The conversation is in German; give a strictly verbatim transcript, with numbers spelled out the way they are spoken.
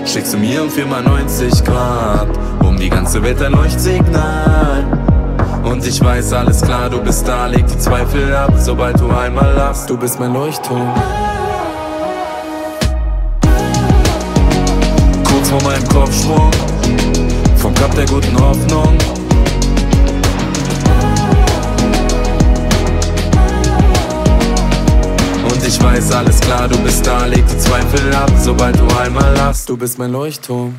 schickst du mir um vier mal neunzig Grad, um die ganze Welt ein Leuchtsignal. Und ich weiß, alles klar, du bist da, leg die Zweifel ab, sobald du einmal lachst. Du bist mein Leuchtturm. Kurz vor meinem Kopfschwung, vom Kap der guten Hoffnung. Und ich weiß, alles klar, du bist da, leg die Zweifel ab, sobald du einmal lachst. Du bist mein Leuchtturm.